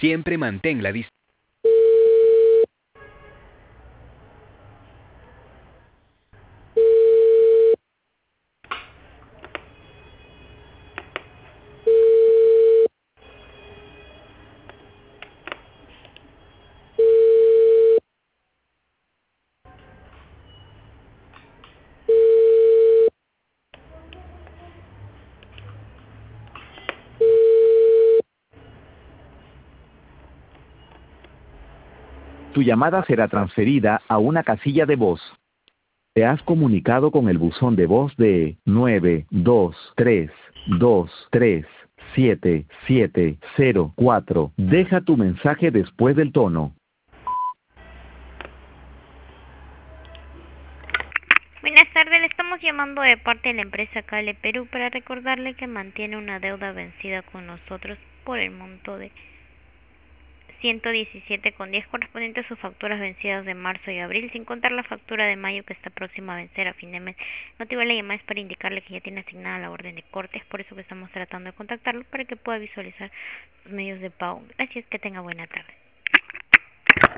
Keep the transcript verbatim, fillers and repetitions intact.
Siempre mantén la distancia. Tu llamada será transferida a una casilla de voz. Te has comunicado con el buzón de voz de nueve dos tres dos tres siete siete cero cuatro. Deja tu mensaje después del tono. Buenas tardes, le estamos llamando de parte de la empresa Cale Perú para recordarle que mantiene una deuda vencida con nosotros por el monto de ciento diecisiete con diez correspondiente a sus facturas vencidas de marzo y abril, sin contar la factura de mayo que está próxima a vencer a fin de mes. El motivo de la llamada es para indicarle que ya tiene asignada la orden de corte, es por eso que estamos tratando de contactarlo para que pueda visualizar los medios de pago. Gracias, que tenga buena tarde.